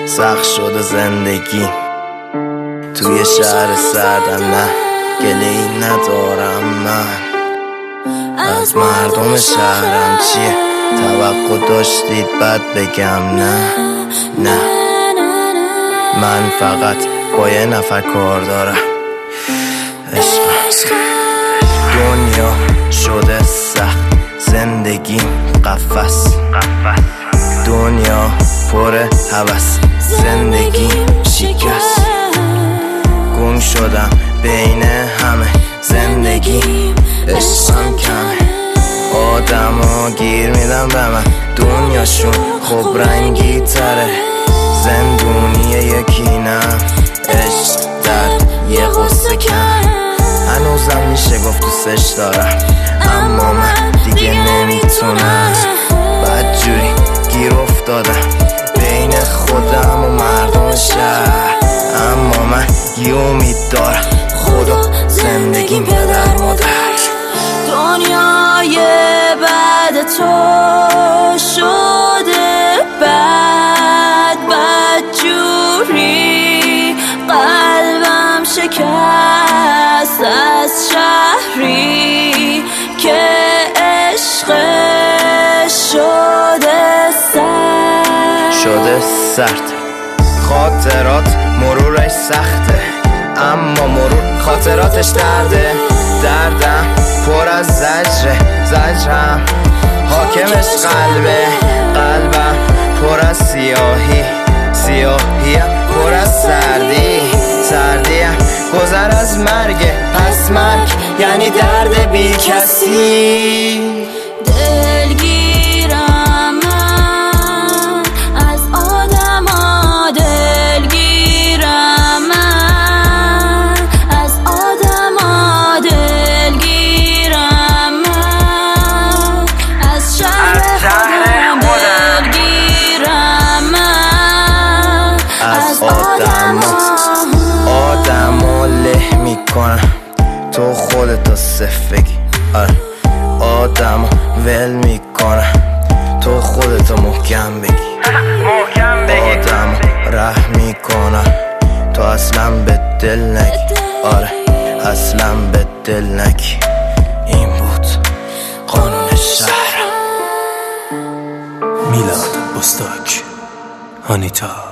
سخت شده زندگی توی شهر سردم، نه گله‌ای ندارم من از مردم شهرم. چیه توقع داشتید بد بگم؟ نه من فقط با یه نفر کار دارم، عشق. دنیا شده سخت، زندگی قفس، دنیا پر هوس، زندگی شکست. گم شدم بین همه، زندگی عشقم کمه. آدما گیر میدم به من، دنیاشون خوب رنگی تره. زندونی یکینم، عشق در یه قصه کم. هنوزم میشه گفت دوستش دارم، اما من دیگه نمیتونم. بدجوری گیر افتادم بین خودم و مردم شهر، اما من یه امید دارم، خدا زندگیم پدر مادر. دنیای بعد تو شده بدجوری، قلبم شکست از شهری که عشقش شده سرد. خاطرات مرورش سخته، اما مرور خاطراتش درده. دردم پر از زجرم حاکمش قلبم پر از سیاهیم پر از سردیم گذر از مرگ، پس مرگ یعنی درد بی کسی. دلگیرم من از آدما، دلگیرم من از آدما، دلگیرم من از شهر خودم، دلگیرم من از آدما له میکنم، تو خودتو صفر بگی. آدمو ول میکنم، تو خودتو محکم بگی. آدمو ره میکنم، تو اصلا به دل نگی. آره اصلا به دل نگی. این بود قانون شهر. میلاد بستاک، آنیتا.